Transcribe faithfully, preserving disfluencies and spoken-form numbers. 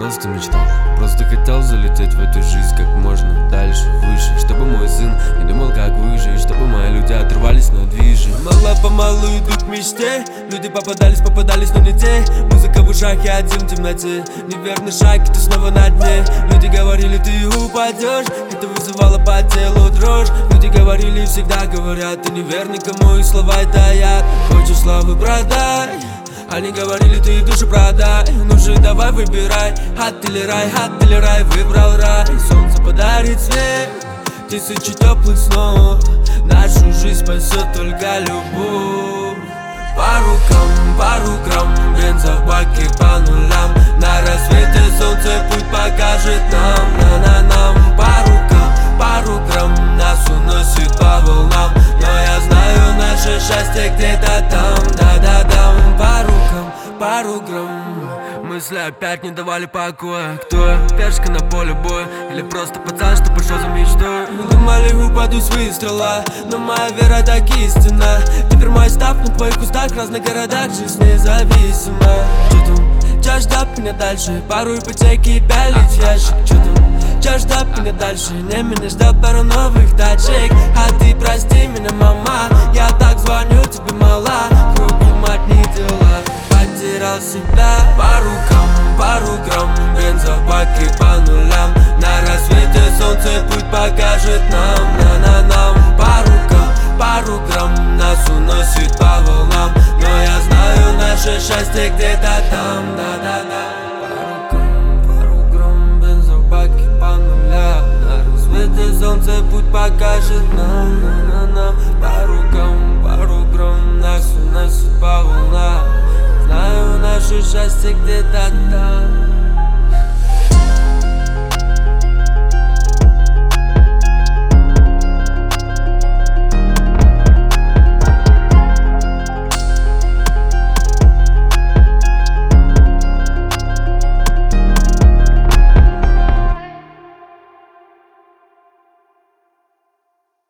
просто мечтал, просто хотел залететь в эту жизнь как можно дальше, выше. Чтобы мой сын не думал, как выжить, чтобы мои люди отрывались на движи. Мало-помалу иду к мечте, люди попадались, попадались, но не те. Музыка в ушах, я один в темноте, неверный шаг, и ты снова на дне. Люди говорили, ты упадешь, это вызывало по телу дрожь. Люди говорили, всегда говорят, ты неверный, кому их слова это яд. Хочешь славы, продай. Они говорили, ты душу продай. Ну же, давай выбирай, ад или рай, ад или рай. Выбрал рай, солнце подарит свет, тысячи теплых снов. Нашу жизнь спасет только любовь. По рукам, пару грамм бенза в баке по нулям. На рассвете солнце путь покажет нам, на-на-нам. По рукам, пару грамм нас уносит по волнам. Но я знаю, наше счастье где-то там, да-да-да. По рукам, пару грамм. Мысли опять не давали покоя. Кто я? Пешка на поле боя или просто пацан, что пошел за мечтой? Думали, упаду с выстрела, но моя вера так истинна. Теперь мой став на твоих кустах в разных городах, жизнь независима. Чё там? Чё ждать меня дальше? Пару ипотеки и пялить ящик. Чё там? Чё ждать меня дальше? Не меня ждал пару новых тачек. А ты прости меня, мама, я так звоню тебе, мала. Кругом одни дела, потерял себя. По рукам, пару грамм бенза в баке по нулям. На рассвете солнце путь покажет нам, на-на-нам. По рукам, пару грамм нас уносит по волнам. Но я знаю, наше счастье где-то там, да-да-да. По рукам, пару грамм бенза в баке по нулям. На рассвете солнце путь покажет нам, на-на-нам. По рукам, пару грамм нас уносит по волнам. Знаю, наше счастье где-то там.